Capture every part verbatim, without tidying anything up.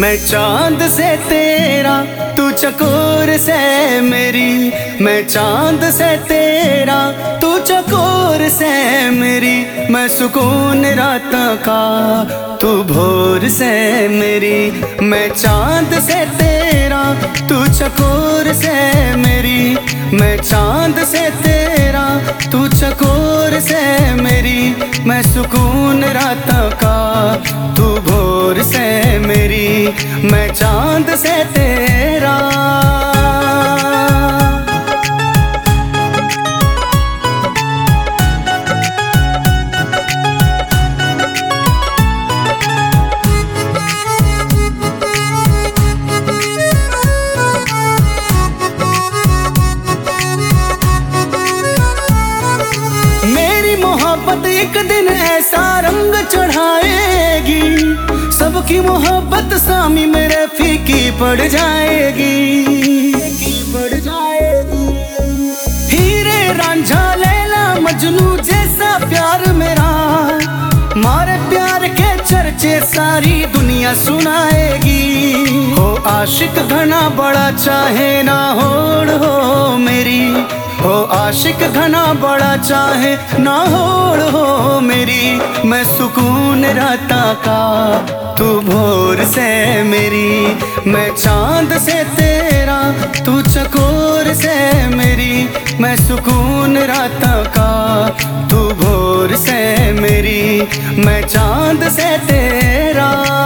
मैं चांद से तेरा, तू चकोर से मेरी। मैं चांद से तेरा, तू चकोर से मेरी। मैं सुकून रात का, तू भोर से मेरी। मैं चांद से तेरा, तू चकोर से मेरी। मैं चांद से तेरा, तू चकोर से मेरी। मैं सुकून रात का, तू भोर से मेरी। मैं चांद से तेरा। मोहब्बत एक दिन ऐसा रंग चढ़ाएगी, सबकी मोहब्बत सामी मेरे फीकी पड़ जाएगी। पड़ जाएगी हीरे रांझा लैला मजनू जैसा प्यार मेरा। मारे प्यार के चर्चे सारी दुनिया सुनाएगी। हो आशिक घना बड़ा चाहे ना होड़ हो मेरी। हो आशिक घना बड़ा चाहे ना होड़ हो मेरी। मैं सुकून राता का, तू भोर से मेरी। मैं चांद से तेरा, तू चकोर से मेरी। मैं सुकून राता का, तू भोर से मेरी। मैं चांद से तेरा।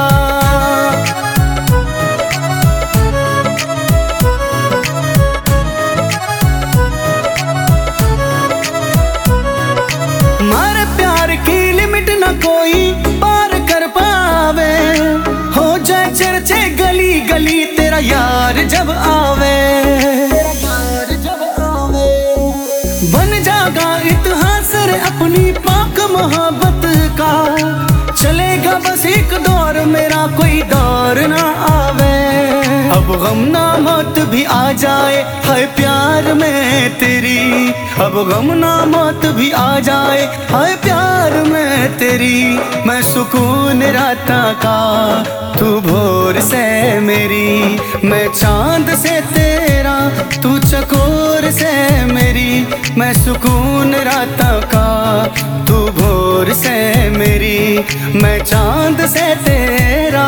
कोई पार कर पावे, हो जाए चर्चे गली गली तेरा यार जब आवे। जब आवे बन जागा इतिहास रे अपनी पाक मोहब्बत का। चलेगा बस एक दौर मेरा, कोई दौर ना आवे। अब गम ना मौत भी आ जाए हाय प्यार में तेरी। अब गम ना मौत भी आ जाए हाय प्यार में तेरी। मैं सुकून राता का, तू भोर से मेरी। मैं चांद से तेरा, तू चकोर से मेरी। मैं सुकून राता का, तू भोर से मेरी। मैं चांद से तेरा।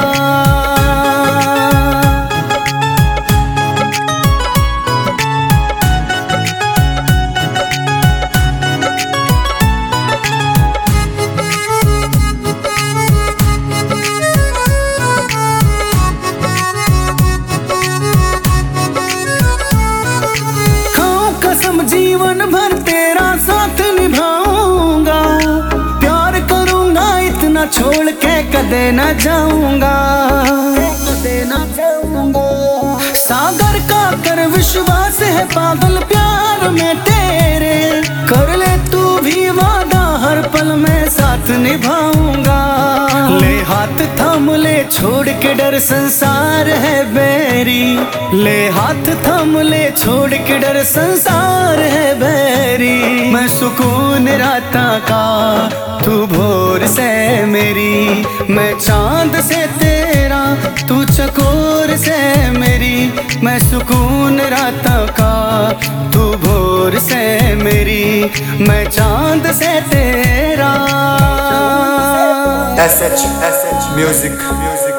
जीवन भर तेरा साथ निभाऊंगा। प्यार करूंगा इतना, छोड़ के कदे न जाऊंगा। कदे न जाऊंगा सागर का कर विश्वास है पागल प्यार में तेरे। कर ले तू भी वादा, हर पल में साथ निभाऊंगा। ले हाथ थाम ले, छोड़ के डर संसार है बैरी। ले हाथ थाम ले, छोड़ के डर संसार है बैरी। मैं सुकून राता का, तू भोर से मेरी। मैं चांद से तेरा, तू चकोर से मेरी। मैं सुकून राता का, तू भोर से मेरी। मैं चांद से तेरा। S H S H music music